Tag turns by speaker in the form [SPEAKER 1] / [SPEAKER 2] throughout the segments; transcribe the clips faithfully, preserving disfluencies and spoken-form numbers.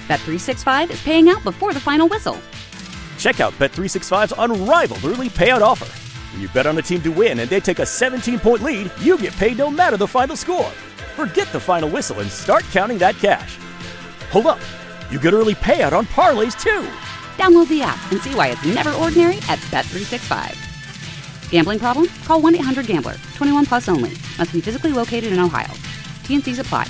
[SPEAKER 1] Bet three sixty-five is paying out before the final whistle.
[SPEAKER 2] Check out Bet three sixty-five's unrivaled early payout offer. When you bet on a team to win and they take a seventeen-point lead, you get paid no matter the final score. Forget the final whistle and start counting that cash. Hold up. You get early payout on parlays, too.
[SPEAKER 1] Download the app and see why it's never ordinary at Bet three sixty-five. Gambling problem? Call one eight hundred gambler. twenty-one plus only. Must be physically located in Ohio. T N Cs apply.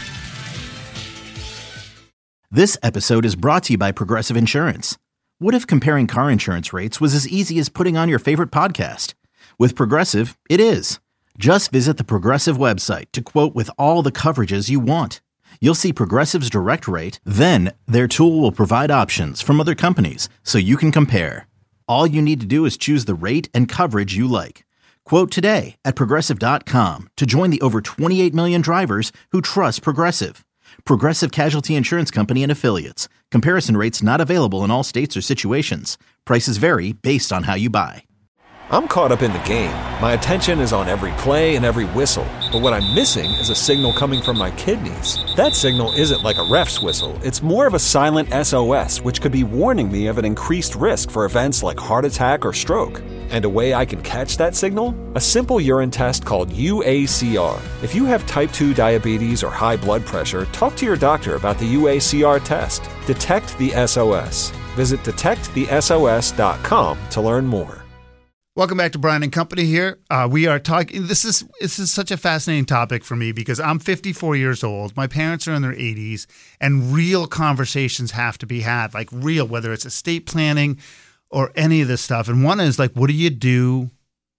[SPEAKER 3] This episode is brought to you by Progressive Insurance. What if comparing car insurance rates was as easy as putting on your favorite podcast? With Progressive, it is. Just visit the Progressive website to quote with all the coverages you want. You'll see Progressive's direct rate, then their tool will provide options from other companies so you can compare. All you need to do is choose the rate and coverage you like. Quote today at Progressive dot com to join the over twenty-eight million drivers who trust Progressive. Progressive Casualty Insurance Company and Affiliates. Comparison rates not available in all states or situations. Prices vary based on how you buy.
[SPEAKER 4] I'm caught up in the game. My attention is on every play and every whistle. But what I'm missing is a signal coming from my kidneys. That signal isn't like a ref's whistle. It's more of a silent S O S, which could be warning me of an increased risk for events like heart attack or stroke. And a way I can catch that signal? A simple urine test called U A C R. If you have type two diabetes or high blood pressure, talk to your doctor about the U A C R test. Detect the S O S. Visit detect the S O S dot com to learn more.
[SPEAKER 5] Welcome back to Brian and Company here. Uh, we are talking, this is this is such a fascinating topic for me because I'm fifty-four years old. My parents are in their eighties, and real conversations have to be had, like real, whether it's estate planning or any of this stuff. And one is like, what do you do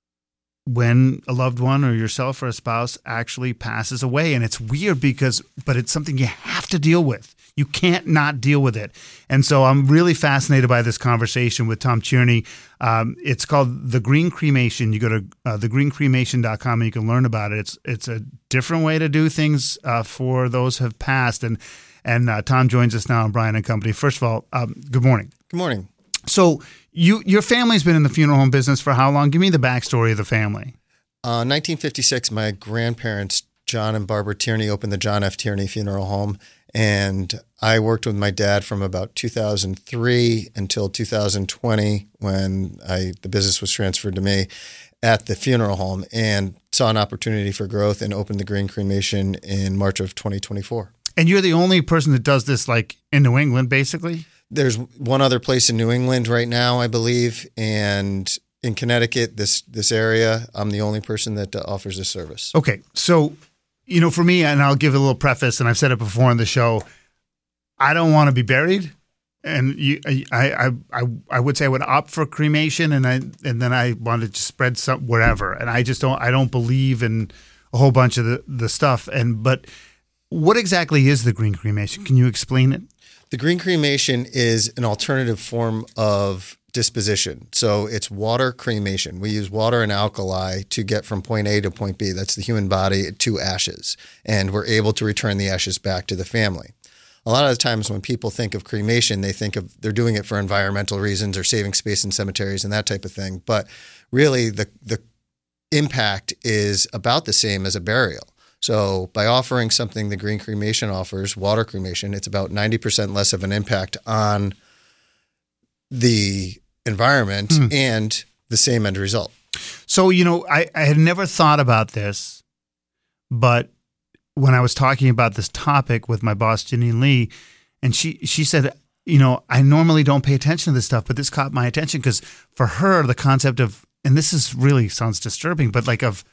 [SPEAKER 5] when a loved one or yourself or a spouse actually passes away? And it's weird because, but it's something you have to deal with. You can't not deal with it. And so I'm really fascinated by this conversation with Tom Tierney. Um, it's called The Green Cremation. You go to uh, the green cremation dot com and you can learn about it. It's it's a different way to do things uh, for those who have passed. And and uh, Tom joins us now on Brian and Company. First of all, um, good morning.
[SPEAKER 6] Good morning.
[SPEAKER 5] So you your family's been in the funeral home business for how long? Give me the backstory of the family.
[SPEAKER 6] Uh, nineteen fifty-six, my grandparents, John and Barbara Tierney, opened the John F. Tierney Funeral Home. And I worked with my dad from about two thousand three until two thousand twenty when I the business was transferred to me at the funeral home, and saw an opportunity for growth and opened the Green Cremation in March of twenty twenty-four.
[SPEAKER 5] And you're the only person that does this like in New England, basically?
[SPEAKER 6] There's one other place in New England right now, I believe, and in Connecticut, this this area, I'm the only person that uh, offers this service.
[SPEAKER 5] Okay, so you know, for me, and I'll give a little preface, and I've said it before on the show, I don't want to be buried, and you, I, I, I, I would say I would opt for cremation, and I, and then I wanted to spread some wherever, and I just don't, I don't believe in a whole bunch of the, the stuff, and but what exactly is the green cremation? Can you explain it?
[SPEAKER 6] The green cremation is an alternative form of disposition. So it's water cremation. We use water and alkali to get from point A to point B. That's the human body to ashes. And we're able to return the ashes back to the family. A lot of the times when people think of cremation, they think of they're doing it for environmental reasons or saving space in cemeteries and that type of thing. But really the the impact is about the same as a burial. So by offering something the green cremation offers, water cremation, it's about ninety percent less of an impact on the environment hmm. and the same end result.
[SPEAKER 5] So, you know, I, I had never thought about this, but when I was talking about this topic with my boss, Janine Lee, and she, she said, you know, I normally don't pay attention to this stuff, but this caught my attention because for her, the concept of, and this is really sounds disturbing, but like of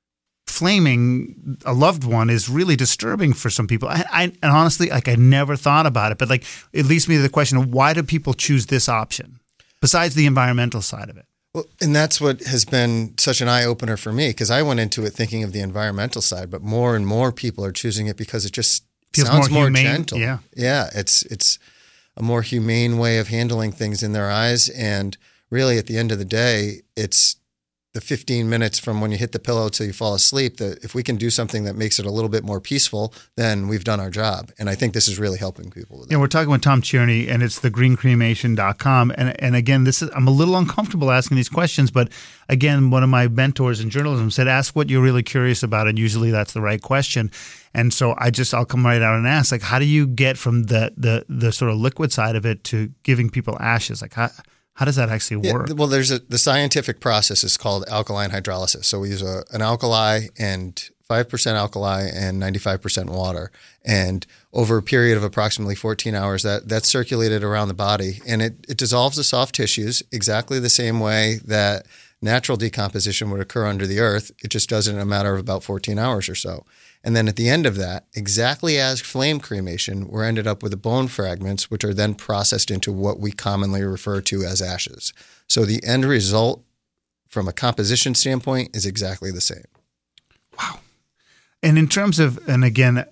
[SPEAKER 5] flaming a loved one is really disturbing for some people. I, I and honestly, like I never thought about it, but like it leads me to the question of why do people choose this option besides the environmental side of it?
[SPEAKER 6] Well, and that's what has been such an eye opener for me because I went into it thinking of the environmental side, but more and more people are choosing it because it just
[SPEAKER 5] Feels
[SPEAKER 6] sounds
[SPEAKER 5] more,
[SPEAKER 6] more
[SPEAKER 5] humane.
[SPEAKER 6] gentle.
[SPEAKER 5] Yeah,
[SPEAKER 6] yeah, it's it's a more humane way of handling things in their eyes, and really at the end of the day, it's the fifteen minutes from when you hit the pillow till you fall asleep, that if we can do something that makes it a little bit more peaceful, then we've done our job. And I think this is really helping people with that.
[SPEAKER 5] Yeah, we're talking with Tom Tierney, and it's the green cremation dot com. And and again, this is I'm a little uncomfortable asking these questions, but again, one of my mentors in journalism said, ask what you're really curious about, and usually that's the right question. And so I just I'll come right out and ask, like, how do you get from the the the sort of liquid side of it to giving people ashes? Like, how How does that actually work?
[SPEAKER 6] Yeah, well, there's a the scientific process is called alkaline hydrolysis. So we use a, an alkali and five percent alkali and ninety-five percent water. And over a period of approximately fourteen hours, that that's circulated around the body, and it, it dissolves the soft tissues exactly the same way that natural decomposition would occur under the earth. It just does it in a matter of about fourteen hours or so. And then at the end of that, exactly as flame cremation, we're ended up with the bone fragments, which are then processed into what we commonly refer to as ashes. So the end result from a composition standpoint is exactly the same.
[SPEAKER 5] Wow. And in terms of, and again,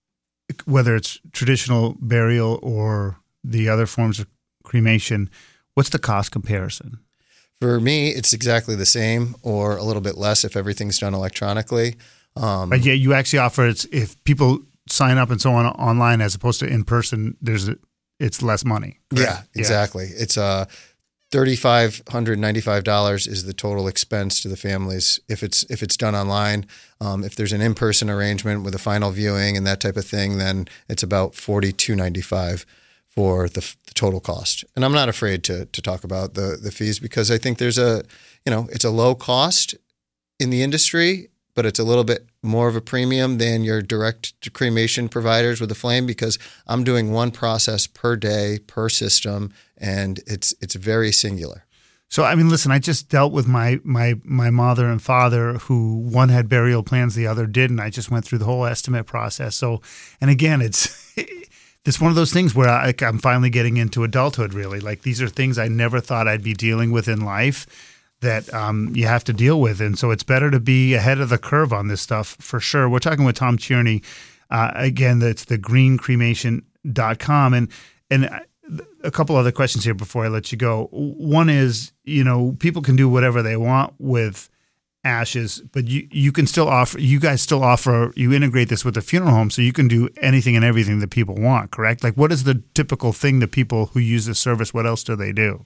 [SPEAKER 5] whether it's traditional burial or the other forms of cremation, what's the cost comparison?
[SPEAKER 6] For me, it's exactly the same or a little bit less if everything's done electronically. Um,
[SPEAKER 5] but yeah, you actually offer it's if people sign up and so on online as opposed to in person, there's a, it's less money. Correct?
[SPEAKER 6] Yeah, exactly. Yeah. It's uh, three thousand five hundred ninety-five dollars is the total expense to the families if it's if it's done online. Um, if there's an in-person arrangement with a final viewing and that type of thing, then it's about forty-two ninety-five for the, the total cost. And I'm not afraid to to talk about the the fees because I think there's a you know it's a low cost in the industry, but it's a little bit more of a premium than your direct cremation providers with the flame because I'm doing one process per day, per system, and it's it's very singular.
[SPEAKER 5] So, I mean, listen, I just dealt with my my my mother and father who one had burial plans, the other didn't. I just went through the whole estimate process. So, and again, it's it's one of those things where I, I'm finally getting into adulthood, really. Like, these are things I never thought I'd be dealing with in life that um, you have to deal with. And so it's better to be ahead of the curve on this stuff for sure. We're talking with Tom Tierney. Uh, again, that's the green cremation dot com. And, and a couple other questions here before I let you go. One is, you know, people can do whatever they want with ashes, but you, you can still offer, you guys still offer, you integrate this with the funeral home, so you can do anything and everything that people want, correct? Like, what is the typical thing that people who use this service, what else do they do?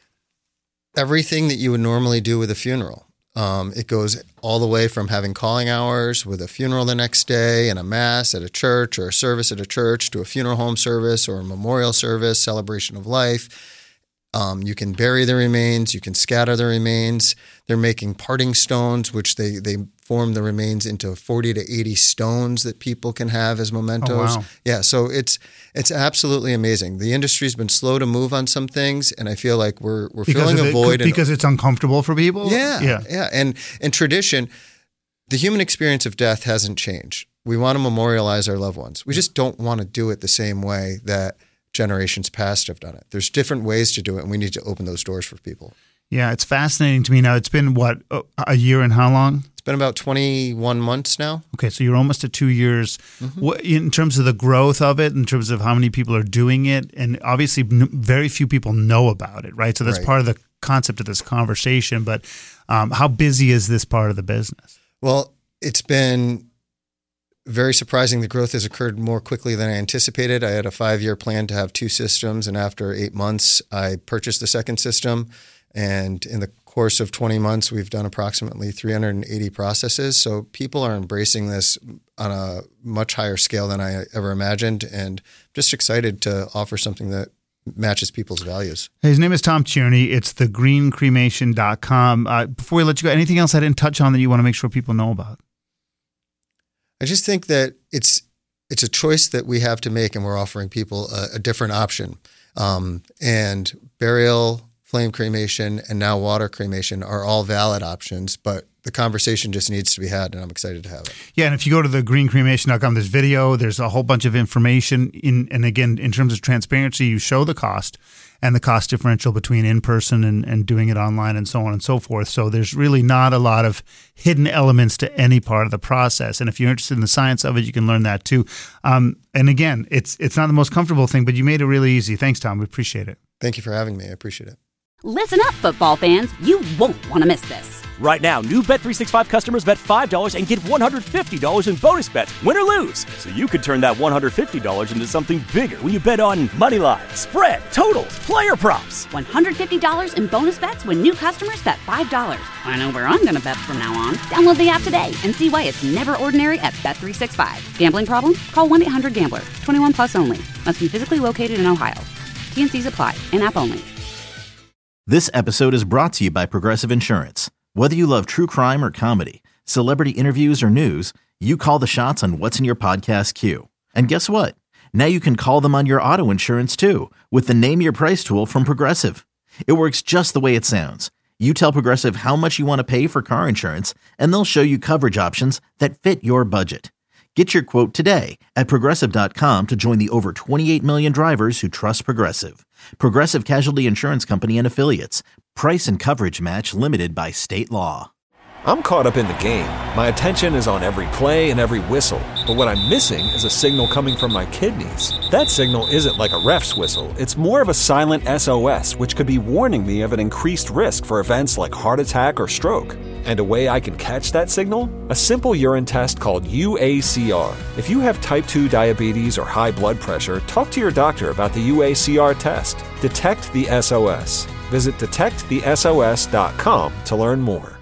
[SPEAKER 6] Everything that you would normally do with a funeral. Um, it goes all the way from having calling hours with a funeral the next day and a mass at a church or a service at a church to a funeral home service or a memorial service, celebration of life. Um, you can bury the remains. You can scatter the remains. They're making parting stones, which they, they form the remains into forty to eighty stones that people can have as mementos.
[SPEAKER 5] Oh, wow.
[SPEAKER 6] Yeah, so it's it's absolutely amazing. The industry's been slow to move on some things, and I feel like we're we're
[SPEAKER 5] because
[SPEAKER 6] filling a
[SPEAKER 5] it,
[SPEAKER 6] void.
[SPEAKER 5] Because and, it's uncomfortable for people?
[SPEAKER 6] Yeah,
[SPEAKER 5] yeah.
[SPEAKER 6] yeah. And in tradition, the human experience of death hasn't changed. We want to memorialize our loved ones. We just don't want to do it the same way that generations past have done it. There's different ways to do it, and we need to open those doors for people.
[SPEAKER 5] Yeah, it's fascinating to me now. It's been, what, a year and how long?
[SPEAKER 6] It's been about twenty-one months now.
[SPEAKER 5] Okay, so you're almost at two years. Mm-hmm. What, in terms of the growth of it, in terms of how many people are doing it, and obviously very few people know about it, right? So that's
[SPEAKER 6] right.
[SPEAKER 5] part of the concept of this conversation. But um, how busy is this part of the business?
[SPEAKER 6] Well, it's been very surprising. The growth has occurred more quickly than I anticipated. I had a five-year plan to have two systems, and after eight months, I purchased the second system. And in the course of twenty months, we've done approximately three hundred eighty processes. So people are embracing this on a much higher scale than I ever imagined, and just excited to offer something that matches people's values.
[SPEAKER 5] His name is Tom Tierney. It's the green cremation dot com. Uh, before we let you go, anything else I didn't touch on that you want to make sure people know about?
[SPEAKER 6] I just think that it's it's a choice that we have to make, and we're offering people a, a different option. Um, and burial, flame cremation, and now water cremation are all valid options, but the conversation just needs to be had, and I'm excited to have it.
[SPEAKER 5] Yeah, and if you go to the green cremation dot com, there's video, there's a whole bunch of information. In, and again, in terms of transparency, you show the cost and the cost differential between in-person and, and doing it online and so on and so forth. So there's really not a lot of hidden elements to any part of the process. And if you're interested in the science of it, you can learn that too. Um, and again, it's it's not the most comfortable thing, but you made it really easy. Thanks, Tom. We appreciate it.
[SPEAKER 6] Thank you for having me. I appreciate it.
[SPEAKER 1] Listen up, football fans. You won't want to miss this.
[SPEAKER 2] Right now, new Bet three sixty-five customers bet five dollars and get one hundred fifty dollars in bonus bets, win or lose. So you could turn that one hundred fifty dollars into something bigger when you bet on money line, spread, totals, player props.
[SPEAKER 1] one hundred fifty dollars in bonus bets when new customers bet five dollars. I know where I'm going to bet from now on. Download the app today and see why it's never ordinary at Bet three sixty-five. Gambling problem? Call one eight hundred gambler. twenty-one plus only. Must be physically located in Ohio. T and C's apply. In-app only.
[SPEAKER 3] This episode is brought to you by Progressive Insurance. Whether you love true crime or comedy, celebrity interviews or news, you call the shots on what's in your podcast queue. And guess what? Now you can call them on your auto insurance too with the Name Your Price tool from Progressive. It works just the way it sounds. You tell Progressive how much you want to pay for car insurance, and they'll show you coverage options that fit your budget. Get your quote today at Progressive dot com to join the over twenty-eight million drivers who trust Progressive. Progressive Casualty Insurance Company and Affiliates. Price and coverage match limited by state law.
[SPEAKER 4] I'm caught up in the game. My attention is on every play and every whistle. But what I'm missing is a signal coming from my kidneys. That signal isn't like a ref's whistle. It's more of a silent S O S, which could be warning me of an increased risk for events like heart attack or stroke. And a way I can catch that signal? A simple urine test called U A C R. If you have type two diabetes or high blood pressure, talk to your doctor about the U A C R test. Detect the S O S. Visit detect the S O S dot com to learn more.